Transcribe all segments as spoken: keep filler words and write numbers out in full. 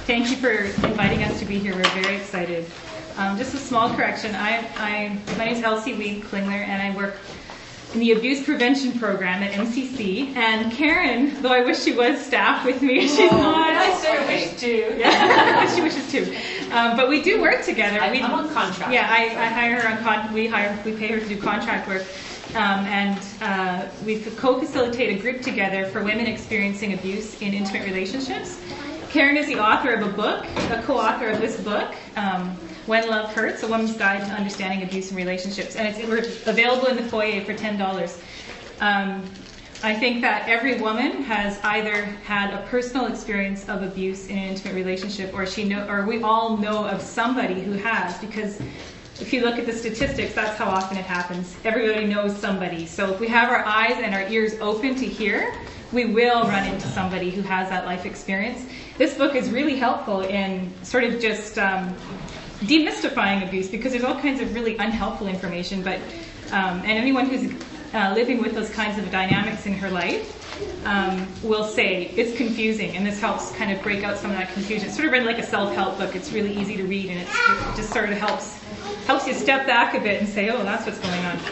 thank you for inviting us to be here. We're very excited. Um, just a small correction. I, I, my name is Elsie Weed Klingler, and I work in the Abuse Prevention Program at M C C. And Karen, though I wish she was staff with me, she's oh, not. I sort of wish too. Yeah, she wishes too. Um, but we do work together. I, we, I'm on contract. Yeah, I, I hire her on con- we hire we pay her to do contract work. Um, and uh, we co-facilitate a group together for women experiencing abuse in intimate relationships. Karen is the author of a book, a co-author of this book, um, When Love Hurts, A Woman's Guide to Understanding Abuse in Relationships. And it's available in the foyer for ten dollars. Um, I think that every woman has either had a personal experience of abuse in an intimate relationship, or she know, or we all know of somebody who has, because if you look at the statistics, that's how often it happens. Everybody knows somebody. So if we have our eyes and our ears open to hear, we will run into somebody who has that life experience. This book is really helpful in sort of just um, demystifying abuse, because there's all kinds of really unhelpful information. But um, and anyone who's uh, living with those kinds of dynamics in her life um, will say it's confusing, and this helps kind of break out some of that confusion. It's sort of read like a self-help book. It's really easy to read, and it's, it just sort of helps helps you step back a bit and say, oh, that's what's going on.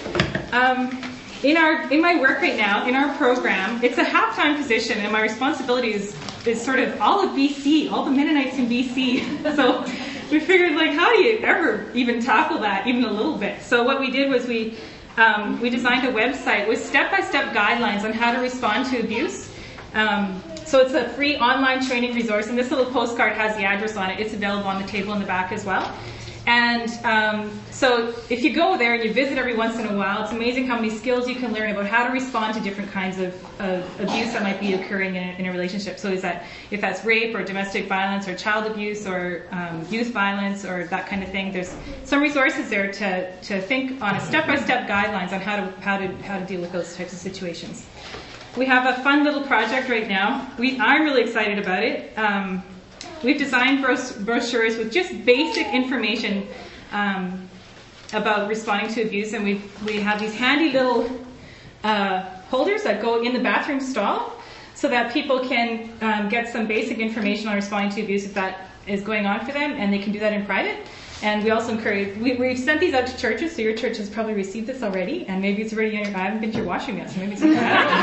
Um, in our in my work right now, in our program, it's a half-time position, and my responsibility is, is sort of all of B C, all the Mennonites in B C. So we figured, like, how do you ever even tackle that, even a little bit? So what we did was we um, we designed a website with step-by-step guidelines on how to respond to abuse. Um, so it's a free online training resource, and this little postcard has the address on it. It's available on the table in the back as well. And um, so if you go there and you visit every once in a while, it's amazing how many skills you can learn about how to respond to different kinds of, of abuse that might be occurring in a, in a relationship. So is that if that's rape or domestic violence or child abuse or um, youth violence or that kind of thing, there's some resources there to, to think on a step-by-step guidelines on how to how to how to deal with those types of situations. We have a fun little project right now. We I'm really excited about it. Um, We've designed brochures with just basic information um, about responding to abuse, and we we have these handy little uh, holders that go in the bathroom stall so that people can um, get some basic information on responding to abuse if that is going on for them, and they can do that in private. And we also encourage, we, we've sent these out to churches, so your church has probably received this already, and maybe it's already in your, I haven't been to your washroom yet, so maybe it's in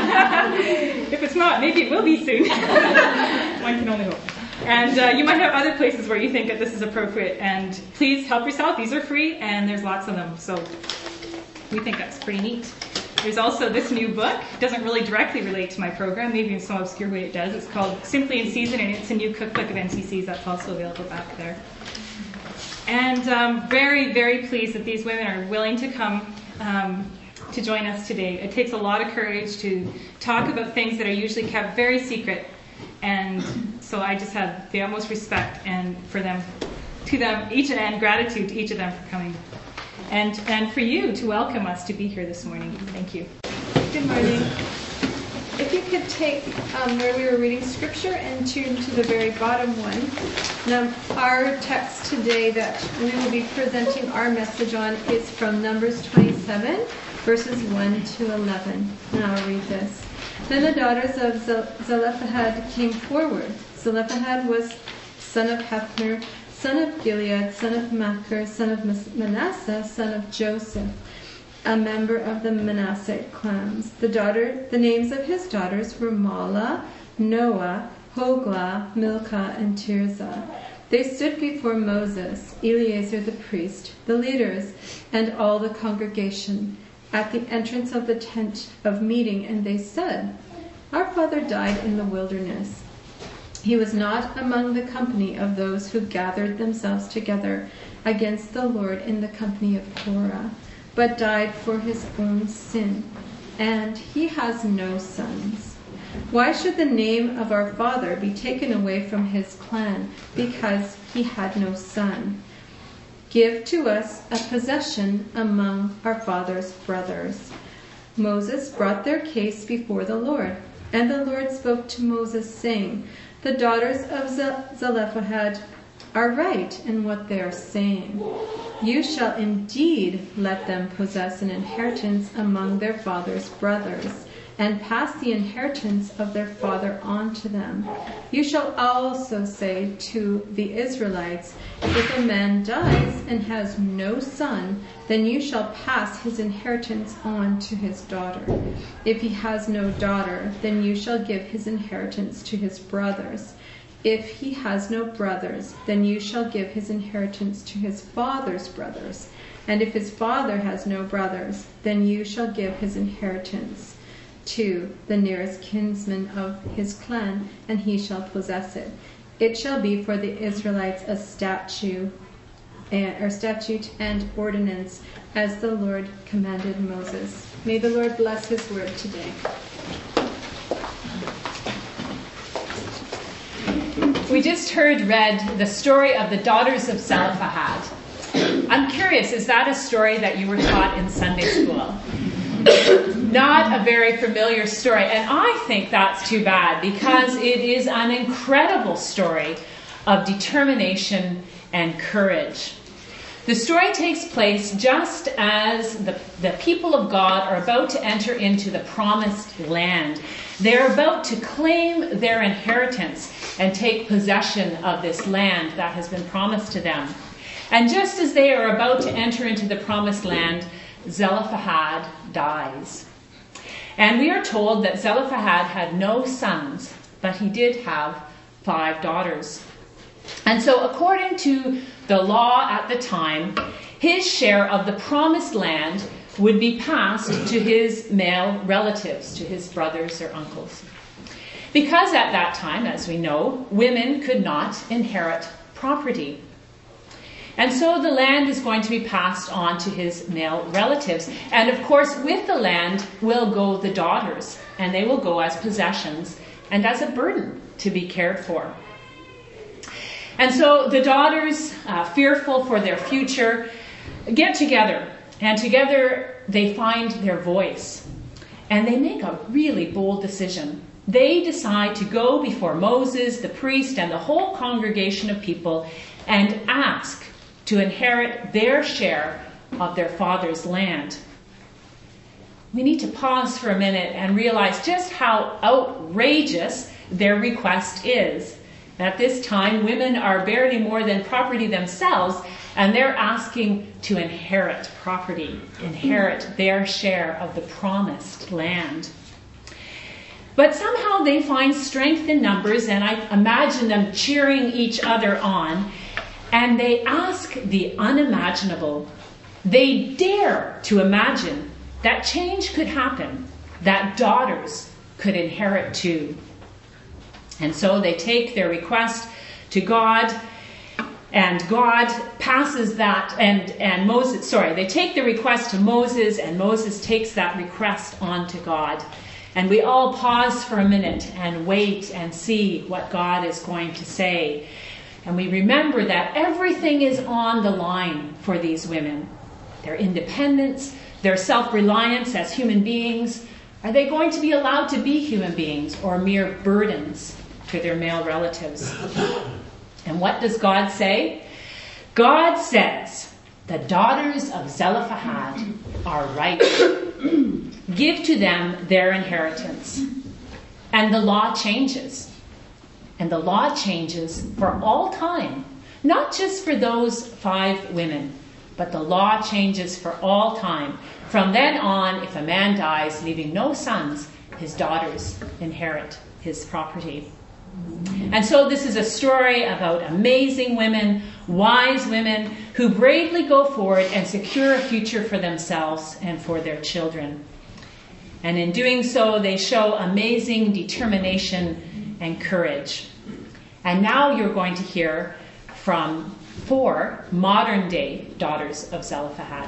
your If it's not, maybe it will be soon. One can only hope. And uh, you might have other places where you think that this is appropriate, and please help yourself. These are free, and there's lots of them, so we think that's pretty neat. There's also this new book. It doesn't really directly relate to my program, maybe in some obscure way it does. It's called Simply in Season, and it's a new cookbook of N C Cs that's also available back there. And um, very, very pleased that these women are willing to come um, to join us today. It takes a lot of courage to talk about things that are usually kept very secret, and so I just have the utmost respect and for them, to them, each and gratitude to each of them for coming, and and for you to welcome us to be here this morning. Thank you. Good morning. If you could take um, where we were reading scripture and tune to the very bottom one. Now, our text today that we will be presenting our message on is from Numbers twenty-seven, verses one to eleven. Now I'll read this. Then the daughters of Zelophehad came forward. Zelophehad was son of Hephner, son of Gilead, son of Machir, son of Manasseh, son of Joseph, a member of the Manasseh clans. The daughter, the names of his daughters were Mahlah, Noah, Hoglah, Milcah, and Tirzah. They stood before Moses, Eleazar the priest, the leaders, and all the congregation at the entrance of the tent of meeting, and they said, "Our father died in the wilderness. He was not among the company of those who gathered themselves together against the Lord in the company of Korah, but died for his own sin, and he has no sons. Why should the name of our father be taken away from his clan because he had no son? Give to us a possession among our father's brothers." Moses brought their case before the Lord, and the Lord spoke to Moses, saying, "The daughters of Zelophehad are right in what they are saying. You shall indeed let them possess an inheritance among their father's brothers, and pass the inheritance of their father on to them. You shall also say to the Israelites, if a man dies and has no son, then you shall pass his inheritance on to his daughter. If he has no daughter, then you shall give his inheritance to his brothers. If he has no brothers, then you shall give his inheritance to his father's brothers. And if his father has no brothers, then you shall give his inheritance to the nearest kinsman of his clan, and he shall possess it. It shall be for the Israelites a statute, or statute and ordinance, as the Lord commanded Moses. May the Lord bless his word today. We just heard read the story of the daughters of Zelophehad. I'm curious, is that a story that you were taught in Sunday school? Not a very familiar story, and I think that's too bad, because it is an incredible story of determination and courage. The story takes place just as the, the people of God are about to enter into the promised land. They're about to claim their inheritance and take possession of this land that has been promised to them. And just as they are about to enter into the promised land, Zelophehad dies. And we are told that Zelophehad had no sons, but he did have five daughters. And so according to the law at the time, his share of the promised land would be passed to his male relatives, to his brothers or uncles. Because at that time, as we know, women could not inherit property. And so the land is going to be passed on to his male relatives. And of course, with the land will go the daughters, and they will go as possessions and as a burden to be cared for. And so the daughters, uh, fearful for their future, get together, and together they find their voice. And they make a really bold decision. They decide to go before Moses, the priest, and the whole congregation of people and ask to inherit their share of their father's land. We need to pause for a minute and realize just how outrageous their request is. At this time, women are barely more than property themselves, and they're asking to inherit property, inherit their share of the promised land. But somehow they find strength in numbers, and I imagine them cheering each other on, and they ask the unimaginable. They dare to imagine that change could happen, that daughters could inherit too. And so they take their request to God, and God passes that, and, and Moses, sorry, they take the request to Moses, and Moses takes that request on to God. And we all pause for a minute and wait and see what God is going to say. And we remember that everything is on the line for these women. Their independence, their self-reliance as human beings. Are they going to be allowed to be human beings or mere burdens to their male relatives? And what does God say? God says, the daughters of Zelophehad are right. Give to them their inheritance. And the law changes. And the law changes for all time. Not just for those five women, but the law changes for all time. From then on, if a man dies, leaving no sons, his daughters inherit his property. And so this is a story about amazing women, wise women, who bravely go forward and secure a future for themselves and for their children. And in doing so, they show amazing determination and courage. And now you're going to hear from four modern-day daughters of Zelophehad.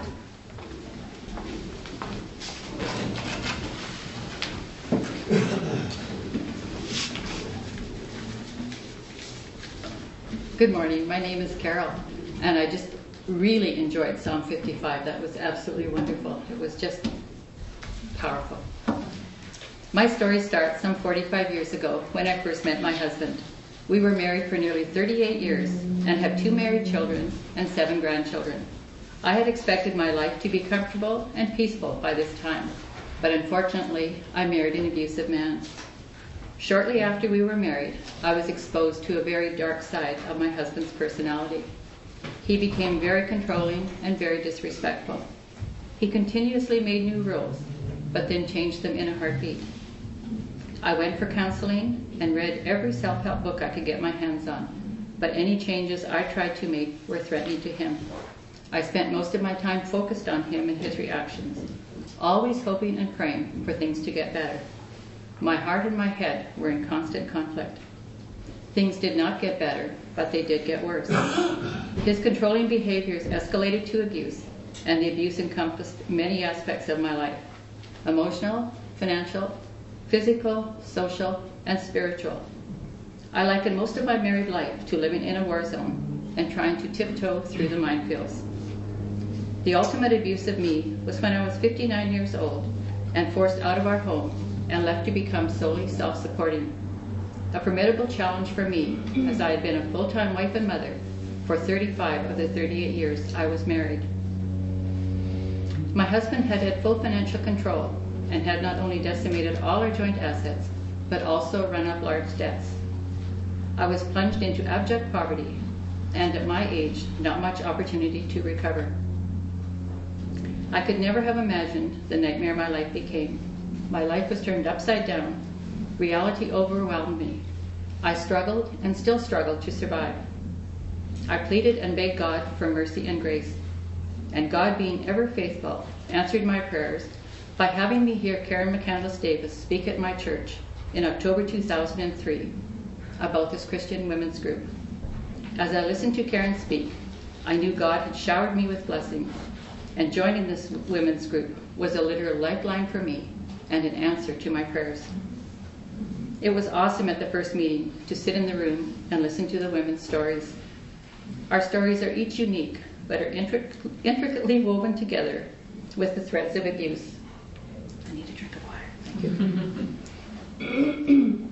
Good morning. My name is Carol, and I just really enjoyed Psalm fifty-five. That was absolutely wonderful. It was just powerful. My story starts some forty-five years ago when I first met my husband. We were married for nearly thirty-eight years and have two married children and seven grandchildren. I had expected my life to be comfortable and peaceful by this time. but unfortunately, I married an abusive man. Shortly after we were married, I was exposed to a very dark side of my husband's personality. He became very controlling and very disrespectful. He continuously made new rules, but then changed them in a heartbeat. I went for counseling and read every self-help book I could get my hands on, but any changes I tried to make were threatening to him. I spent most of my time focused on him and his reactions, always hoping and praying for things to get better. My heart and my head were in constant conflict. Things did not get better, but they did get worse. His controlling behaviors escalated to abuse, and the abuse encompassed many aspects of my life: emotional, financial, physical, social, and spiritual. I likened most of my married life to living in a war zone and trying to tiptoe through the minefields. The ultimate abuse of me was when I was fifty-nine years old and forced out of our home and left to become solely self-supporting. A formidable challenge for me, as I had been a full-time wife and mother for thirty-five of the thirty-eight years I was married. My husband had had full financial control and had not only decimated all our joint assets, but also run up large debts. I was plunged into abject poverty, and at my age, not much opportunity to recover. I could never have imagined the nightmare my life became. My life was turned upside down. Reality overwhelmed me. I struggled and still struggle to survive. I pleaded and begged God for mercy and grace, and God, being ever faithful, answered my prayers by having me hear Karen McCandless Davis speak at my church in October two thousand three about this Christian women's group. As I listened to Karen speak, I knew God had showered me with blessing, and joining this women's group was a literal lifeline for me and an answer to my prayers. It was awesome at the first meeting to sit in the room and listen to the women's stories. Our stories are each unique, but are intric- intricately woven together with the threads of abuse. I need a drink of water. Thank you.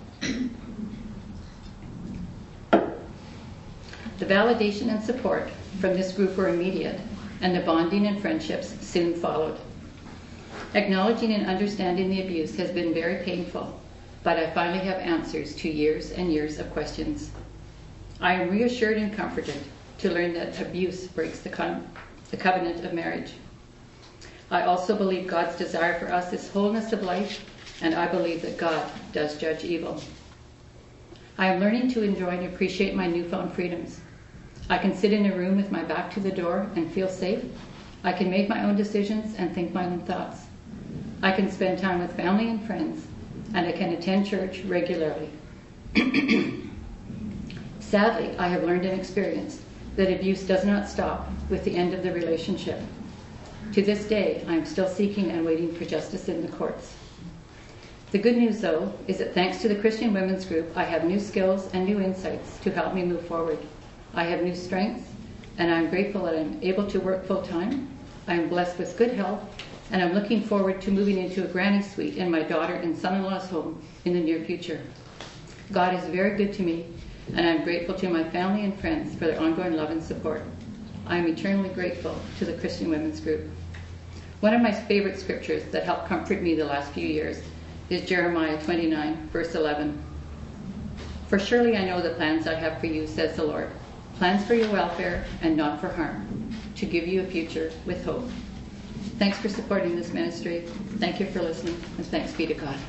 The validation and support from this group were immediate, and the bonding and friendships soon followed. Acknowledging and understanding the abuse has been very painful, but I finally have answers to years and years of questions. I am reassured and comforted to learn that abuse breaks the, con- the covenant of marriage. I also believe God's desire for us is wholeness of life, and I believe that God does judge evil. I am learning to enjoy and appreciate my newfound freedoms. I can sit in a room with my back to the door and feel safe. I can make my own decisions and think my own thoughts. I can spend time with family and friends, and I can attend church regularly. Sadly, I have learned and experienced that abuse does not stop with the end of the relationship. To this day, I am still seeking and waiting for justice in the courts. The good news, though, is that thanks to the Christian Women's Group, I have new skills and new insights to help me move forward. I have new strengths, and I'm grateful that I'm able to work full-time. I am blessed with good health, and I'm looking forward to moving into a granny suite in my daughter and son-in-law's home in the near future. God is very good to me, and I'm grateful to my family and friends for their ongoing love and support. I am eternally grateful to the Christian Women's Group. One of my favorite scriptures that helped comfort me the last few years is Jeremiah twenty-nine, verse eleven. For surely I know the plans I have for you, says the Lord, plans for your welfare and not for harm, to give you a future with hope. Thanks for supporting this ministry. Thank you for listening, and thanks be to God.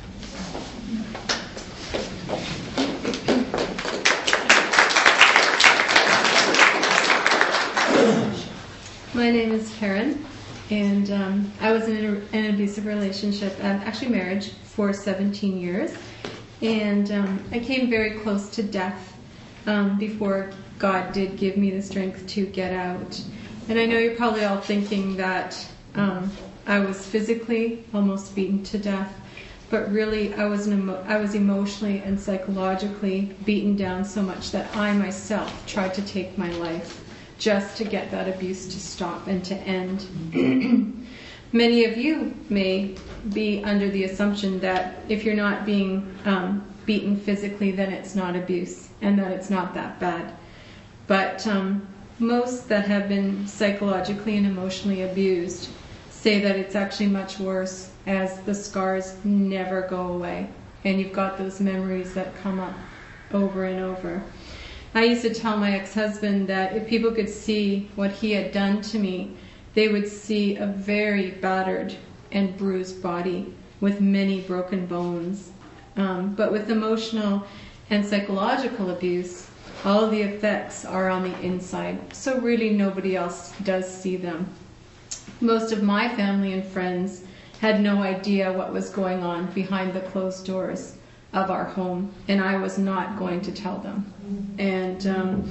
My name is Karen, and um, I was in a, an abusive relationship, um, actually marriage, for seventeen years. And um, I came very close to death um, before God did give me the strength to get out. And I know you're probably all thinking that um, I was physically almost beaten to death, but really I was, an emo- I was emotionally and psychologically beaten down so much that I myself tried to take my life just to get that abuse to stop and to end. Many of you may be under the assumption that if you're not being um, beaten physically, then it's not abuse and that it's not that bad. But um, most that have been psychologically and emotionally abused say that it's actually much worse as the scars never go away. And you've got those memories that come up over and over. I used to tell my ex-husband that if people could see what he had done to me, they would see a very battered and bruised body with many broken bones. Um, but with emotional and psychological abuse, all of the effects are on the inside. So really nobody else does see them. Most of my family and friends had no idea what was going on behind the closed doors of our home, and I was not going to tell them. And um,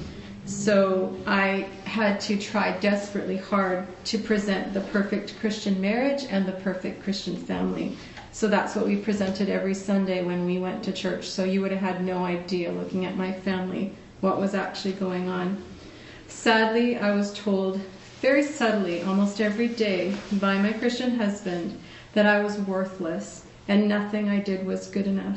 so I had to try desperately hard to present the perfect Christian marriage and the perfect Christian family. So that's what we presented every Sunday when we went to church. So you would have had no idea, looking at my family, what was actually going on. Sadly, I was told very subtly, almost every day, by my Christian husband that I was worthless and nothing I did was good enough.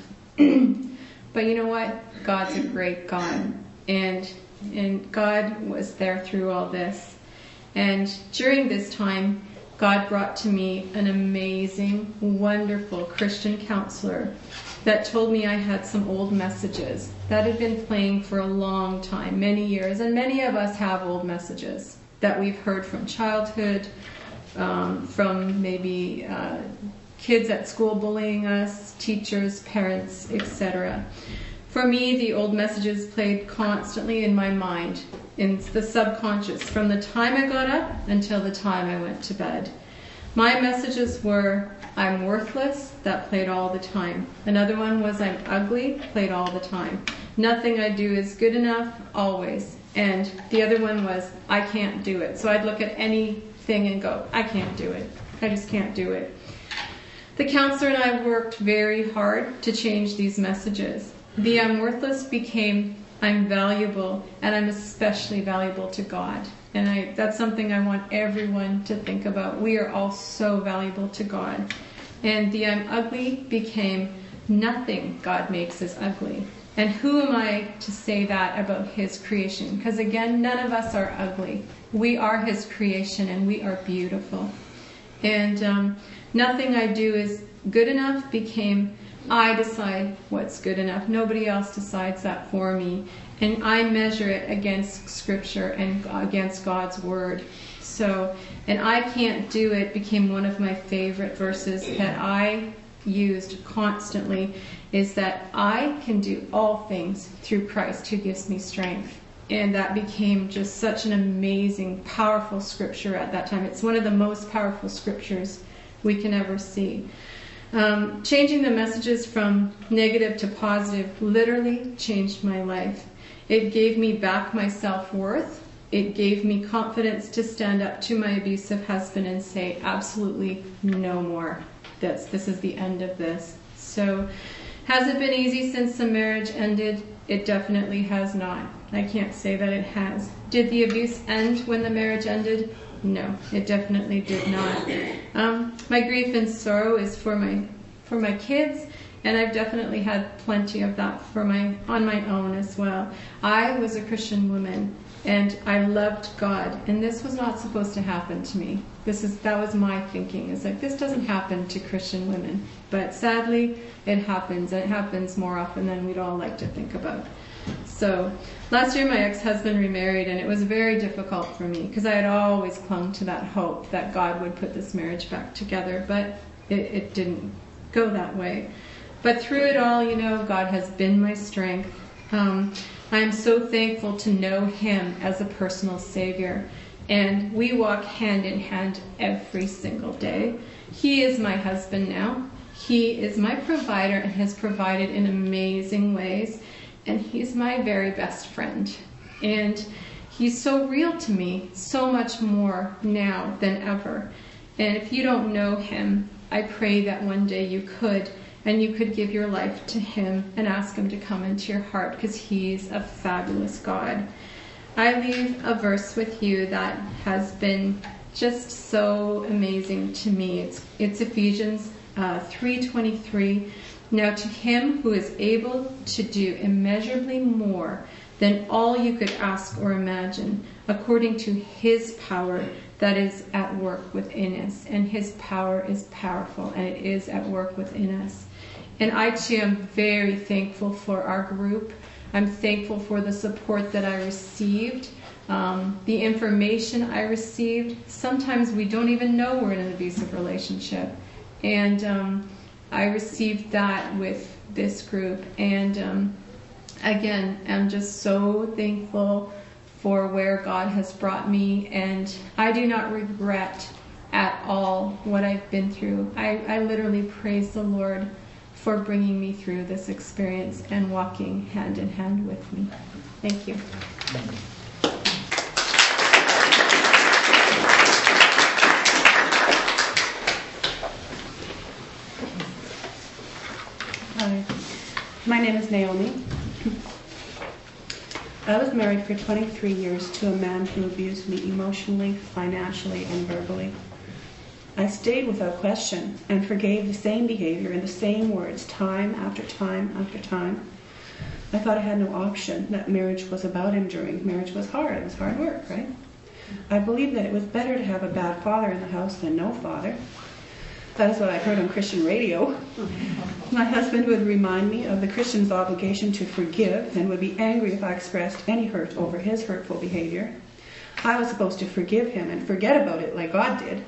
But you know what? God's a great God. And, and God was there through all this. And during this time, God brought to me an amazing, wonderful Christian counselor that told me I had some old messages that had been playing for a long time, many years. And many of us have old messages that we've heard from childhood, um, from maybe uh, kids at school bullying us, teachers, parents, et cetera. For me, the old messages played constantly in my mind, in the subconscious, from the time I got up until the time I went to bed. My messages were, I'm worthless, that played all the time. Another one was, I'm ugly, played all the time. Nothing I do is good enough, always. And the other one was, I can't do it. So I'd look at anything and go, I can't do it. I just can't do it. The counselor and I worked very hard to change these messages. The I'm worthless became, I'm valuable, and I'm especially valuable to God. And I, that's something I want everyone to think about. We are all so valuable to God. And the I'm ugly became, nothing God makes is ugly. And who am I to say that about His creation? Because again, none of us are ugly. We are His creation and we are beautiful. And um, nothing I do is good enough became, I decide what's good enough. Nobody else decides that for me. And I measure it against Scripture and against God's Word. So, and I can't do it became one of my favorite verses that I used constantly, is that I can do all things through Christ who gives me strength. And that became just such an amazing, powerful scripture at that time. It's one of the most powerful scriptures we can ever see. Um, changing the messages from negative to positive literally changed my life. It gave me back my self-worth. It gave me confidence to stand up to my abusive husband and say, absolutely no more. That's, this is the end of this. So, has it been easy since the marriage ended? It definitely has not. I can't say that it has. Did the abuse end when the marriage ended? No, it definitely did not. Um, my grief and sorrow is for my for my kids, and I've definitely had plenty of that for my on my own as well. I was a Christian woman, and I loved God, and this was not supposed to happen to me. This is that was my thinking. It's like, this doesn't happen to Christian women, but sadly, it happens, and it happens more often than we'd all like to think about. So, last year my ex-husband remarried, and it was very difficult for me because I had always clung to that hope that God would put this marriage back together, but it, it didn't go that way. But through it all, you know, God has been my strength. Um, I am so thankful to know Him as a personal Savior, and we walk hand in hand every single day. He is my husband now. He is my provider and has provided in amazing ways. And He's my very best friend. And He's so real to me, so much more now than ever. And if you don't know Him, I pray that one day you could, and you could give your life to Him and ask Him to come into your heart, because He's a fabulous God. I leave a verse with you that has been just so amazing to me. It's, it's Ephesians uh, three twenty-three. Now to Him who is able to do immeasurably more than all you could ask or imagine, according to his power that is at work within us. And his power is powerful, and it is at work within us. And I too am very thankful for our group. I'm thankful for the support that I received, um, the information I received. Sometimes we don't even know we're in an abusive relationship. And um, I received that with this group. And um, again, I'm just so thankful for where God has brought me. And I do not regret at all what I've been through. I, I literally praise the Lord for bringing me through this experience and walking hand in hand with me. Thank you. Hi, my name is Naomi. I was married for twenty-three years to a man who abused me emotionally, financially, and verbally. I stayed without question and forgave the same behavior in the same words time after time after time. I thought I had no option, that marriage was about enduring. Marriage was hard. It was hard work, right? I believed that it was better to have a bad father in the house than no father. That is what I heard on Christian radio. My husband would remind me of the Christian's obligation to forgive and would be angry if I expressed any hurt over his hurtful behavior. I was supposed to forgive him and forget about it like God did.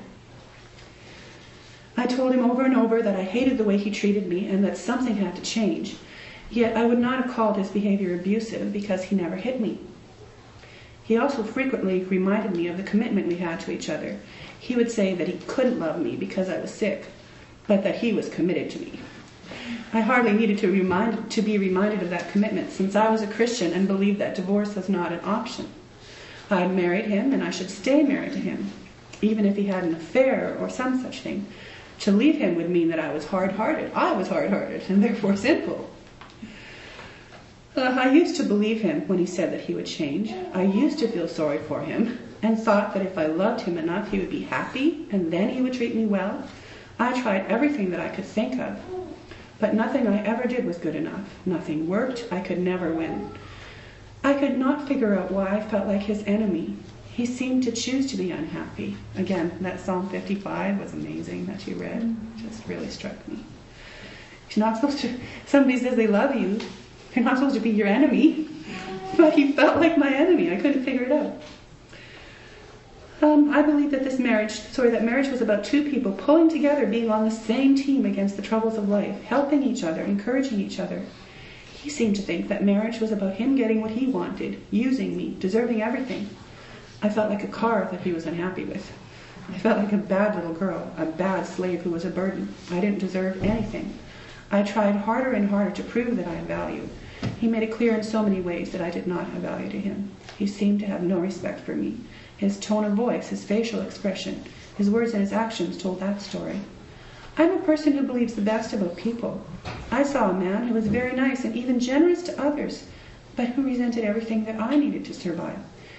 I told him over and over that I hated the way he treated me and that something had to change. Yet I would not have called his behavior abusive because he never hit me. He also frequently reminded me of the commitment we had to each other. He would say that he couldn't love me because I was sick, but that he was committed to me. I hardly needed to, remind, to be reminded of that commitment, since I was a Christian and believed that divorce was not an option. I had married him and I should stay married to him, even if he had an affair or some such thing. To leave him would mean that I was hard-hearted. I was hard-hearted and therefore sinful. Uh, I used to believe him when he said that he would change. I used to feel sorry for him and thought that if I loved him enough, he would be happy and then he would treat me well. I tried everything that I could think of, but nothing I ever did was good enough. Nothing worked. I could never win. I could not figure out why I felt like his enemy. He seemed to choose to be unhappy. Again, that Psalm fifty-five was amazing that you read. It just really struck me. You're not supposed to, somebody says they love you, you're not supposed to be your enemy. But he felt like my enemy. I couldn't figure it out. Um, I believe that this marriage, sorry, that marriage was about two people pulling together, being on the same team against the troubles of life, helping each other, encouraging each other. He seemed to think that marriage was about him getting what he wanted, using me, deserving everything. I felt like a car that he was unhappy with. I felt like a bad little girl, a bad slave who was a burden. I didn't deserve anything. I tried harder and harder to prove that I had value. He made it clear in so many ways that I did not have value to him. He seemed to have no respect for me. His tone of voice, his facial expression, his words and his actions told that story. I'm a person who believes the best about people. I saw a man who was very nice and even generous to others, but who resented everything that I needed to survive.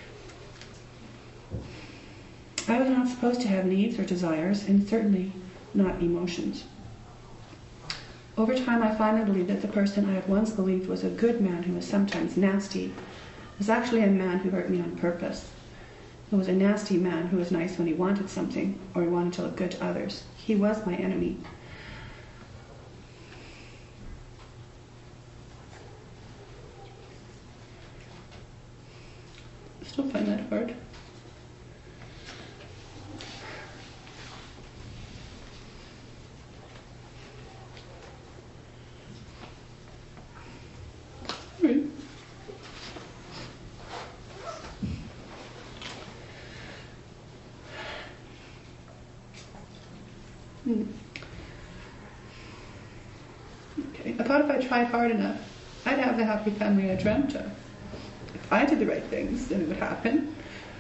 I was not supposed to have needs or desires, and certainly not emotions. Over time, I finally believed that the person I had once believed was a good man who was sometimes nasty was actually a man who hurt me on purpose. It was a nasty man who was nice when he wanted something or he wanted to look good to others. He was my enemy. I still find that hard. Right. Hmm. Okay. I thought if I tried hard enough, I'd have the happy family I dreamt of. If I did the right things, then it would happen.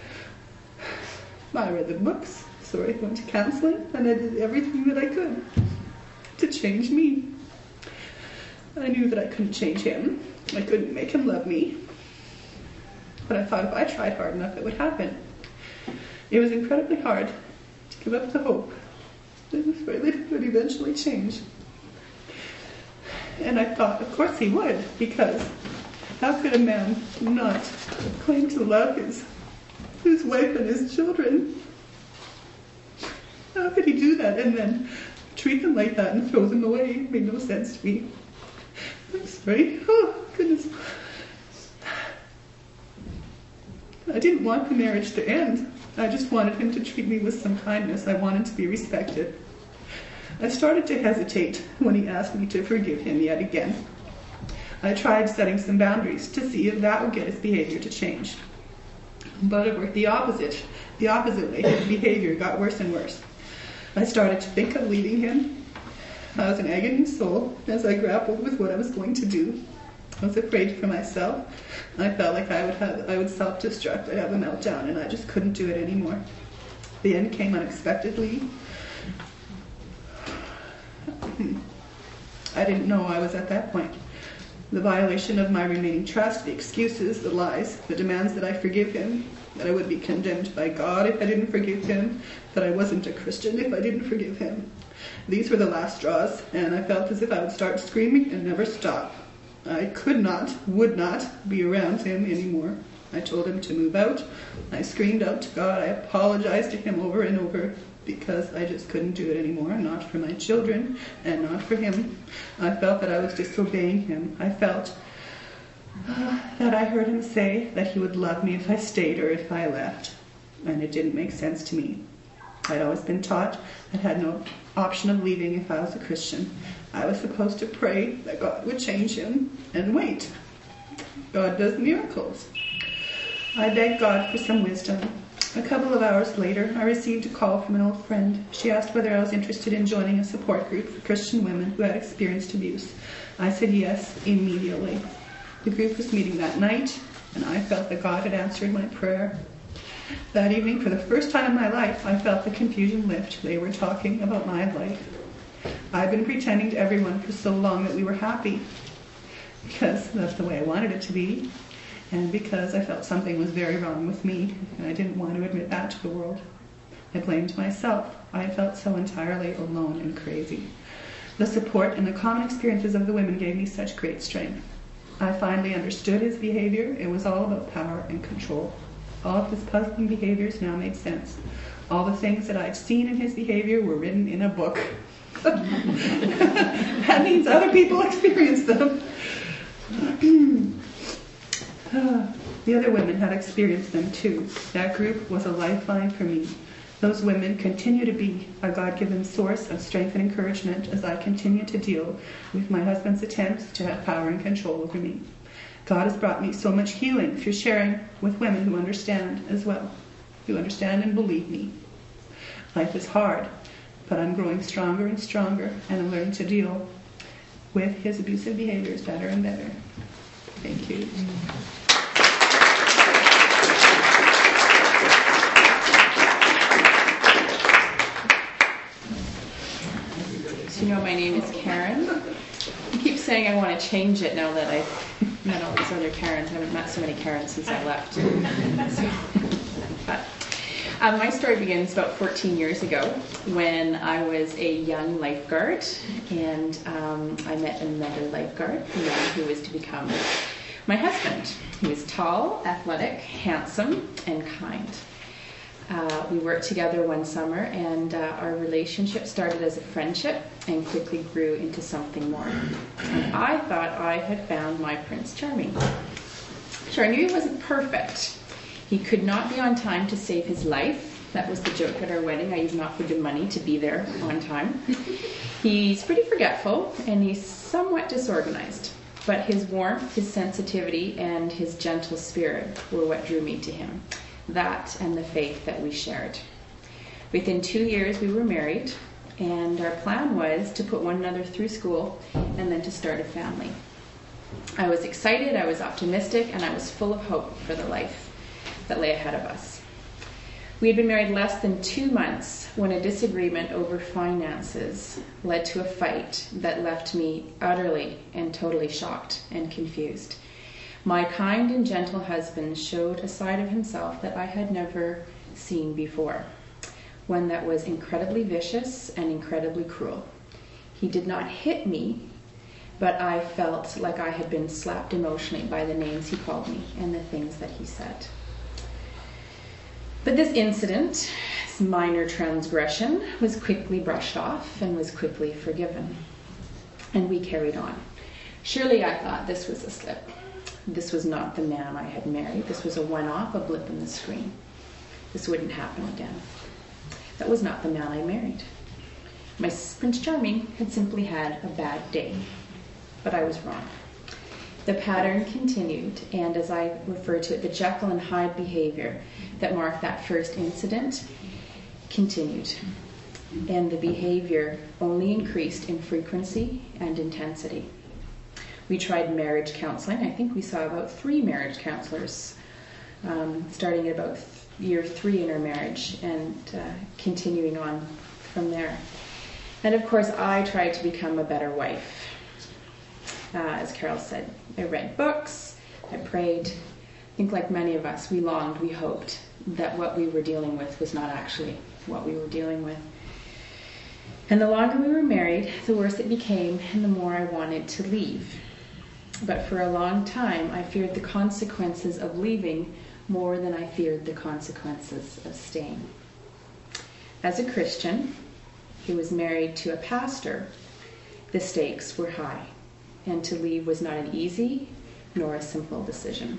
I read the books, sorry, went to counseling, and I did everything that I could to change me. I knew that I couldn't change him. I couldn't make him love me. But I thought if I tried hard enough, it would happen. It was incredibly hard to give up the hope that this relationship would eventually change. And I thought, of course he would, because How could a man not claim to love his, his wife and his children? How could he do that and then treat them like that and throw them away? It made no sense to me. I'm sorry. Oh, goodness. I didn't want the marriage to end. I just wanted him to treat me with some kindness. I wanted to be respected. I started to hesitate when he asked me to forgive him yet again. I tried setting some boundaries to see if that would get his behavior to change. But it worked the opposite. The opposite way. His behavior got worse and worse. I started to think of leaving him. I was an agony soul as I grappled with what I was going to do. I was afraid for myself. I felt like I would have, I would self-destruct. I'd have a meltdown, and I just couldn't do it anymore. The end came unexpectedly. I didn't know I was at that point. The violation of my remaining trust, the excuses, the lies, the demands that I forgive him, that I would be condemned by God if I didn't forgive him, that I wasn't a Christian if I didn't forgive him. These were the last straws, and I felt as if I would start screaming and never stop. I could not, would not be around him anymore. I told him to move out. I screamed out to God. I apologized to him over and over because I just couldn't do it anymore, not for my children and not for him. I felt that I was disobeying him. I felt uh, that I heard him say that he would love me if I stayed or if I left, and it didn't make sense to me. I'd always been taught I had no option of leaving if I was a Christian. I was supposed to pray that God would change him and wait. God does miracles. I begged God for some wisdom. A couple of hours later, I received a call from an old friend. She asked whether I was interested in joining a support group for Christian women who had experienced abuse. I said yes immediately. The group was meeting that night, and I felt that God had answered my prayer. That evening, for the first time in my life, I felt the confusion lift. They were talking about my life. I've been pretending to everyone for so long that we were happy, because that's the way I wanted it to be, and because I felt something was very wrong with me, and I didn't want to admit that to the world. I blamed myself. I felt so entirely alone and crazy. The support and the common experiences of the women gave me such great strength. I finally understood his behavior. It was all about power and control. All of his puzzling behaviors now made sense. All the things that I'd seen in his behavior were written in a book. That means other people experienced them. The other women had experienced them too. That group was a lifeline for me. Those women continue to be a God-given source of strength and encouragement as I continue to deal with my husband's attempts to have power and control over me. God has brought me so much healing through sharing with women who understand as well, who understand and believe me. Life is hard, but I'm growing stronger and stronger, and I'm learning to deal with his abusive behaviors better and better. Thank you. So you know, my name is Karen. I keep saying I want to change it now that I've met all these other Karens. I haven't met so many Karens since I left. So, but, um, my story begins about fourteen years ago when I was a young lifeguard, and um, I met another lifeguard, the man who was to become my husband. He was tall, athletic, handsome, and kind. Uh, we worked together one summer, and uh, our relationship started as a friendship and quickly grew into something more. And I thought I had found my Prince Charming. Sure, I knew he wasn't perfect. He could not be on time to save his life. That was the joke at our wedding. I even offered him money to be there on time. He's pretty forgetful, and he's somewhat disorganized. But his warmth, his sensitivity, and his gentle spirit were what drew me to him. That and the faith that we shared. Within two years, we were married, and our plan was to put one another through school and then to start a family. I was excited, I was optimistic, and I was full of hope for the life that lay ahead of us. We had been married less than two months when a disagreement over finances led to a fight that left me utterly and totally shocked and confused. My kind and gentle husband showed a side of himself that I had never seen before, one that was incredibly vicious and incredibly cruel. He did not hit me, but I felt like I had been slapped emotionally by the names he called me and the things that he said. But this incident, this minor transgression, was quickly brushed off and was quickly forgiven. And we carried on. Surely I thought this was a slip. This was not the man I had married. This was a one-off, a blip in the screen. This wouldn't happen again. That was not the man I married. My Prince Charming had simply had a bad day. But I was wrong. The pattern continued, and as I refer to it, the Jekyll and Hyde behavior that marked that first incident continued. And the behavior only increased in frequency and intensity. We tried marriage counseling. I think we saw about three marriage counselors, um, starting at about th- year three in our marriage and uh, continuing on from there. And of course, I tried to become a better wife. Uh, as Carol said, I read books, I prayed. I think like many of us, we longed, we hoped that what we were dealing with was not actually what we were dealing with. And the longer we were married, the worse it became and the more I wanted to leave. But for a long time, I feared the consequences of leaving more than I feared the consequences of staying. As a Christian who was married to a pastor, the stakes were high. And to leave was not an easy nor a simple decision.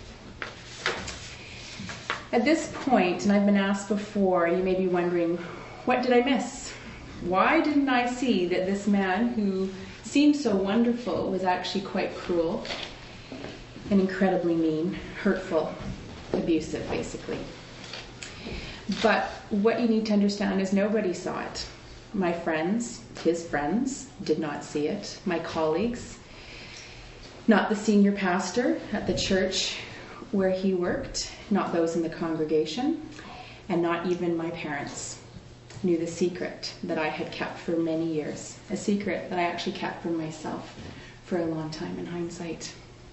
At this point, and I've been asked before, you may be wondering, what did I miss? Why didn't I see that this man who seemed so wonderful was actually quite cruel and incredibly mean, hurtful, abusive, basically? But what you need to understand is nobody saw it. My friends, his friends, did not see it. My colleagues, not the senior pastor at the church where he worked, not those in the congregation, and not even my parents knew the secret that I had kept for many years, a secret that I actually kept for myself for a long time in hindsight.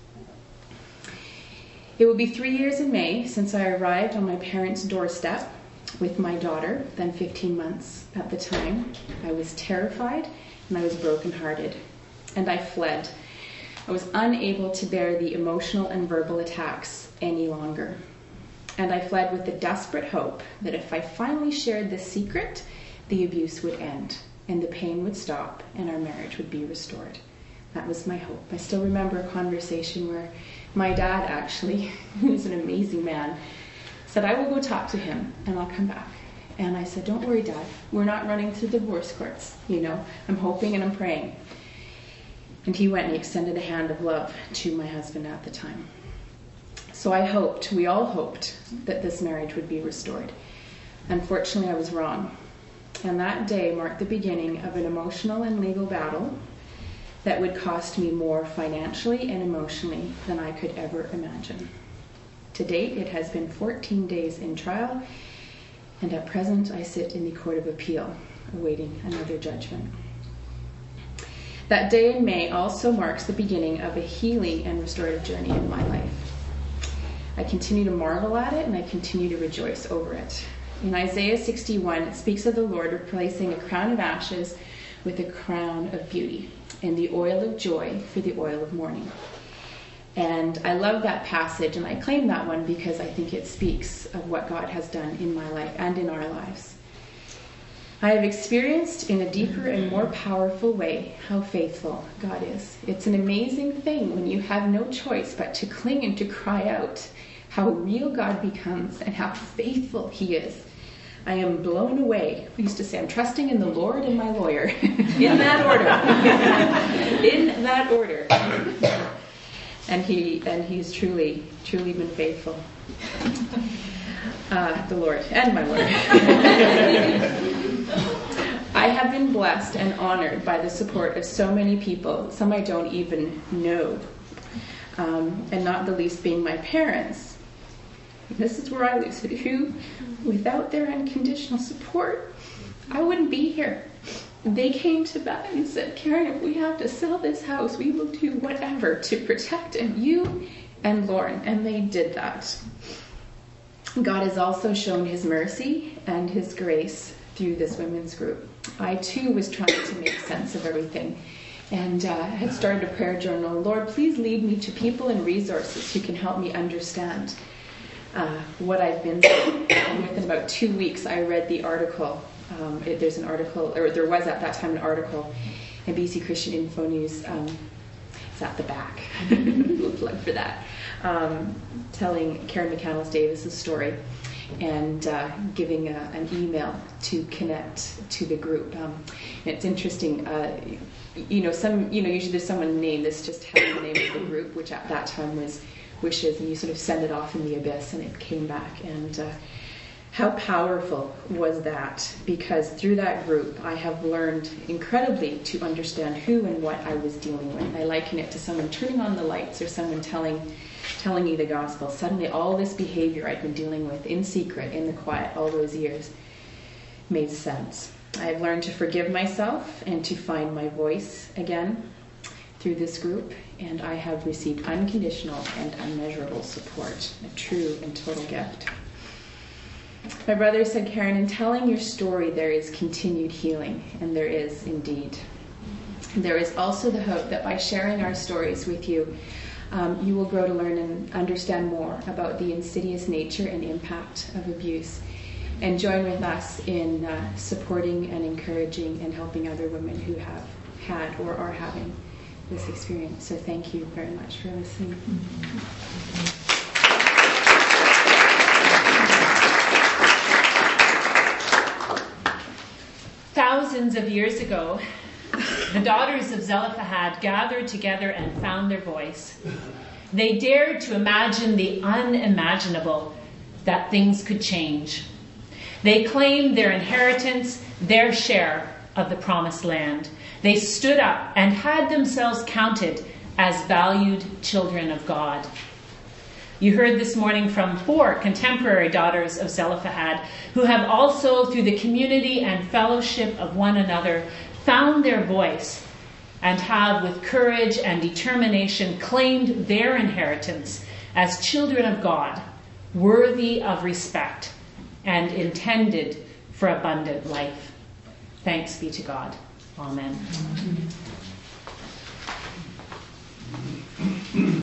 It will be three years in May since I arrived on my parents' doorstep with my daughter, then fifteen months at the time. I was terrified and I was brokenhearted, and I fled. I was unable to bear the emotional and verbal attacks any longer. And I fled with the desperate hope that if I finally shared this secret, the abuse would end and the pain would stop and our marriage would be restored. That was my hope. I still remember a conversation where my dad, actually, who is an amazing man, said, I will go talk to him and I'll come back. And I said, don't worry, Dad. We're not running to divorce courts. You know, I'm hoping and I'm praying. And he went and he extended a hand of love to my husband at the time. So I hoped, we all hoped, that this marriage would be restored. Unfortunately, I was wrong. And that day marked the beginning of an emotional and legal battle that would cost me more financially and emotionally than I could ever imagine. To date, it has been fourteen days in trial, and at present I sit in the Court of Appeal, awaiting another judgment. That day in May also marks the beginning of a healing and restorative journey in my life. I continue to marvel at it, and I continue to rejoice over it. In Isaiah sixty-one, it speaks of the Lord replacing a crown of ashes with a crown of beauty, and the oil of joy for the oil of mourning. And I love that passage, and I claim that one because I think it speaks of what God has done in my life and in our lives. I have experienced in a deeper and more powerful way how faithful God is. It's an amazing thing when you have no choice but to cling and to cry out how real God becomes and how faithful He is. I am blown away. I used to say I'm trusting in the Lord and my lawyer. In that order. In that order. And he and he's truly, truly been faithful. Uh, the Lord and my Lord. I have been blessed and honored by the support of so many people, some I don't even know, um, and not the least being my parents. This is where I lose it. Who, without their unconditional support, I wouldn't be here. They came to Beth and said, Karen, if we have to sell this house, we will do whatever to protect and you and Lauren. And they did that. God has also shown His mercy and His grace through this women's group. I too was trying to make sense of everything And uh, I had started a prayer journal. Lord, please lead me to people and resources who can help me understand uh, what I've been through. And within about two weeks, I read the article. Um, it, there's an article, or there was at that time an article in B C Christian Info News. Um, it's at the back. A little plug for that. Um, telling Karen McCandless Davis's story and uh, giving a, an email to connect to the group. Um, and it's interesting. Uh, You know, some. You know, usually there's someone named. This just had the name of the group, which at that time was Wishes, and you sort of send it off in the abyss, and it came back. And uh, how powerful was that? Because through that group, I have learned incredibly to understand who and what I was dealing with. I liken it to someone turning on the lights, or someone telling, telling me the gospel. Suddenly, all this behavior I'd been dealing with in secret, in the quiet, all those years, made sense. I've learned to forgive myself and to find my voice again through this group, and I have received unconditional and unmeasurable support, a true and total gift. My brother said, Karen, in telling your story, there is continued healing, and there is indeed. There is also the hope that by sharing our stories with you, um, you will grow to learn and understand more about the insidious nature and impact of abuse, and join with us in uh, supporting and encouraging and helping other women who have had or are having this experience. So thank you very much for listening. Thousands of years ago, the daughters of Zelophehad gathered together and found their voice. They dared to imagine the unimaginable, that things could change. They claimed their inheritance, their share of the promised land. They stood up and had themselves counted as valued children of God. You heard this morning from four contemporary daughters of Zelophehad who have also, through the community and fellowship of one another, found their voice and have, with courage and determination, claimed their inheritance as children of God, worthy of respect and intended for abundant life. Thanks be to God. Amen.